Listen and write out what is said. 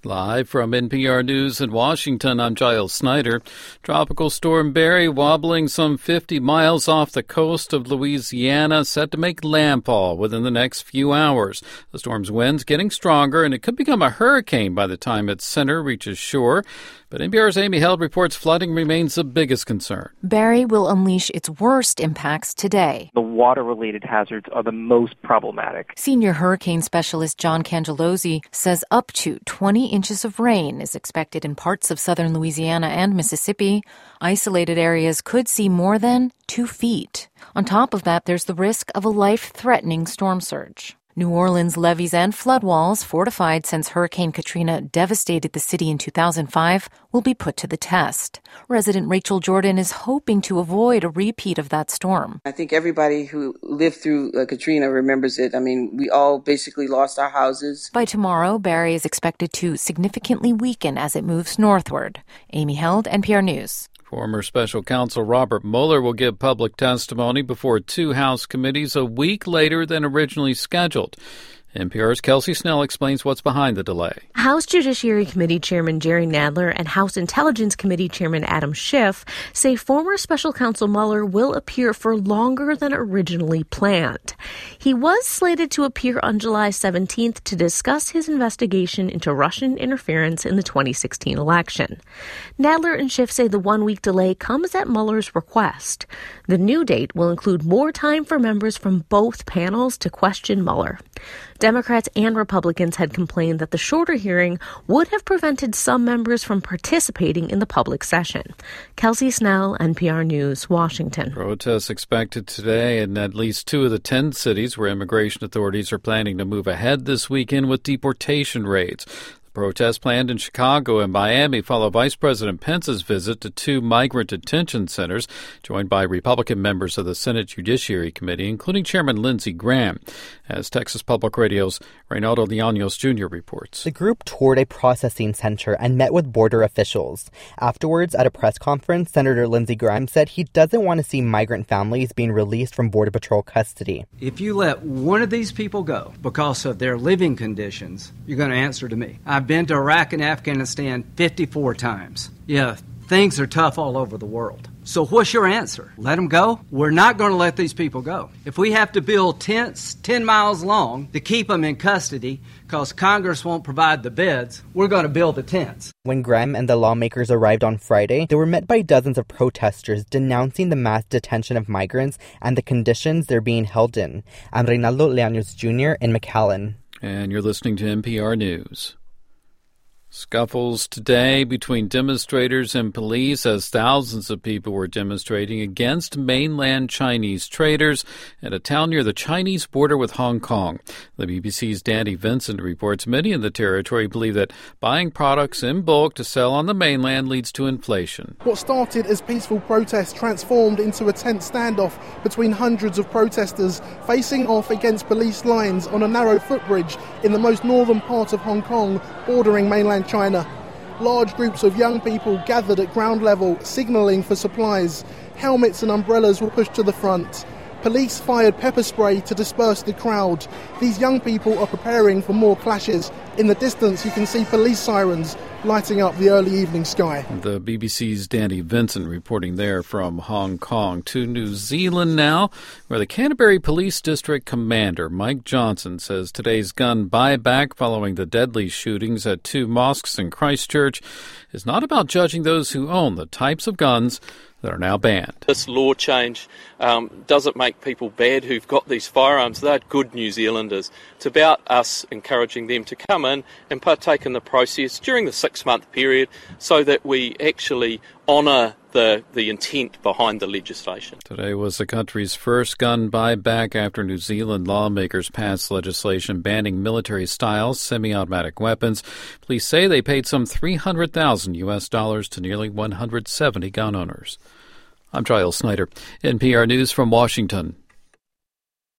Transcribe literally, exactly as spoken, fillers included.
Live from N P R News in Washington, I'm Giles Snyder. Tropical Storm Barry wobbling some fifty miles off the coast of Louisiana, set to make landfall within the next few hours. The storm's winds getting stronger, and it could become a hurricane by the time its center reaches shore. But N P R's Amy Held reports flooding remains the biggest concern. Barry will unleash its worst impacts today. The water-related hazards are the most problematic. Senior hurricane specialist John Cangellosi says up to twenty inches of rain is expected in parts of southern Louisiana and Mississippi. Isolated areas could see more than two feet. On top of that, there's the risk of a life-threatening storm surge. New Orleans levees and floodwalls, fortified since Hurricane Katrina devastated the city in two thousand five, will be put to the test. Resident Rachel Jordan is hoping to avoid a repeat of that storm. I think everybody who lived through uh, Katrina remembers it. I mean, we all basically lost our houses. By tomorrow, Barry is expected to significantly weaken as it moves northward. Amy Held, N P R News. Former Special Counsel Robert Mueller will give public testimony before two House committees a week later than originally scheduled. N P R's Kelsey Snell explains what's behind the delay. House Judiciary Committee Chairman Jerry Nadler and House Intelligence Committee Chairman Adam Schiff say former Special Counsel Mueller will appear for longer than originally planned. He was slated to appear on July seventeenth to discuss his investigation into Russian interference in the twenty sixteen election. Nadler and Schiff say the one-week delay comes at Mueller's request. The new date will include more time for members from both panels to question Mueller. Democrats and Republicans had complained that the shorter hearing would have prevented some members from participating in the public session. Kelsey Snell, N P R News, Washington. Protests expected today in at least two of the ten cities where immigration authorities are planning to move ahead this weekend with deportation raids. Protests planned in Chicago and Miami follow Vice President Pence's visit to two migrant detention centers, joined by Republican members of the Senate Judiciary Committee, including Chairman Lindsey Graham. As Texas Public Radio's Reynaldo Llanos Junior reports. The group toured a processing center and met with border officials. Afterwards, at a press conference, Senator Lindsey Graham said he doesn't want to see migrant families being released from Border Patrol custody. If you let one of these people go because of their living conditions, you're going to answer to me. I've been to Iraq and Afghanistan fifty-four times. Yeah, things are tough all over the world. So what's your answer? Let them go? We're not going to let these people go. If we have to build tents ten miles long to keep them in custody because Congress won't provide the beds, we're going to build the tents. When Graham and the lawmakers arrived on Friday, they were met by dozens of protesters denouncing the mass detention of migrants and the conditions they're being held in. I'm Reynaldo Llanos Junior in McAllen. And you're listening to N P R News. Scuffles today between demonstrators and police as thousands of people were demonstrating against mainland Chinese traders at a town near the Chinese border with Hong Kong. The B B C's Danny Vincent reports many in the territory believe that buying products in bulk to sell on the mainland leads to inflation. What started as peaceful protests transformed into a tense standoff between hundreds of protesters facing off against police lines on a narrow footbridge in the most northern part of Hong Kong, bordering mainland China. Large groups of young people gathered at ground level, signalling for supplies. Helmets and umbrellas were pushed to the front. Police fired pepper spray to disperse the crowd. These young people are preparing for more clashes. In the distance, you can see police sirens lighting up the early evening sky. The B B C's Danny Vincent reporting there from Hong Kong. To New Zealand now, where the Canterbury Police District Commander Mike Johnson says today's gun buyback following the deadly shootings at two mosques in Christchurch is not about judging those who own the types of guns that are now banned. This law change um, doesn't make people bad who've got these firearms. They're good New Zealanders. It's about us encouraging them to come in and partake in the process during the six-month period so that we actually honour the, the intent behind the legislation. Today was the country's first gun buyback after New Zealand lawmakers passed legislation banning military-style semi-automatic weapons. Police say they paid some three hundred thousand U S dollars to nearly one hundred seventy gun owners. I'm Giles Snyder, N P R News from Washington.